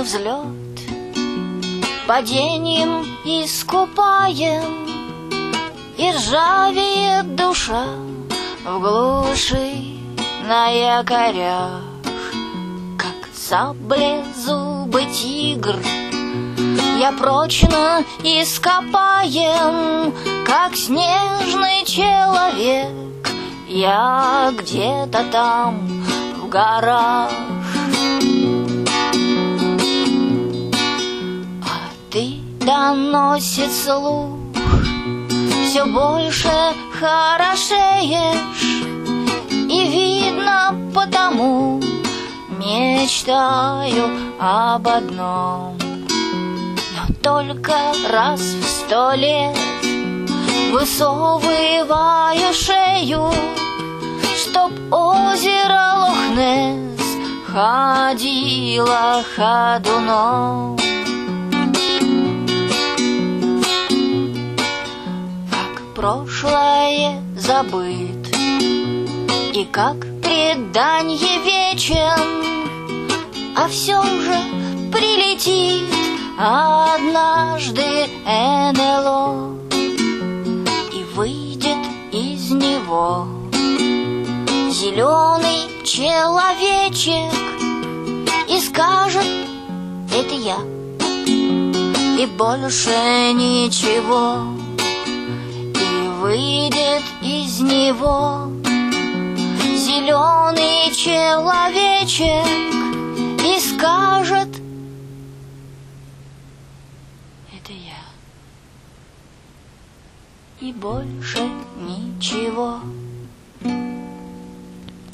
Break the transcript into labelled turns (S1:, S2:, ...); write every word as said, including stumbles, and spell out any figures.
S1: мы взлет падением искупаем, и ржавеет душа в глуши на якорях, как саблезубый тигр. Я прочно ископаем, как снежный человек. Я где-то там в горах. А ты доносит слух, все больше хорошеешь, и видно потому мечтаю об одном. Но только раз в сто лет высовываю шею, чтоб озеро Лох-Несс ходило ходуном. Прошлое забыт, и как преданье вечен, а все же прилетит однажды эн эл о, и выйдет из него зеленый человечек и скажет: это я, и больше ничего. Выйдет из него зеленый человечек и скажет: это я, и больше ничего.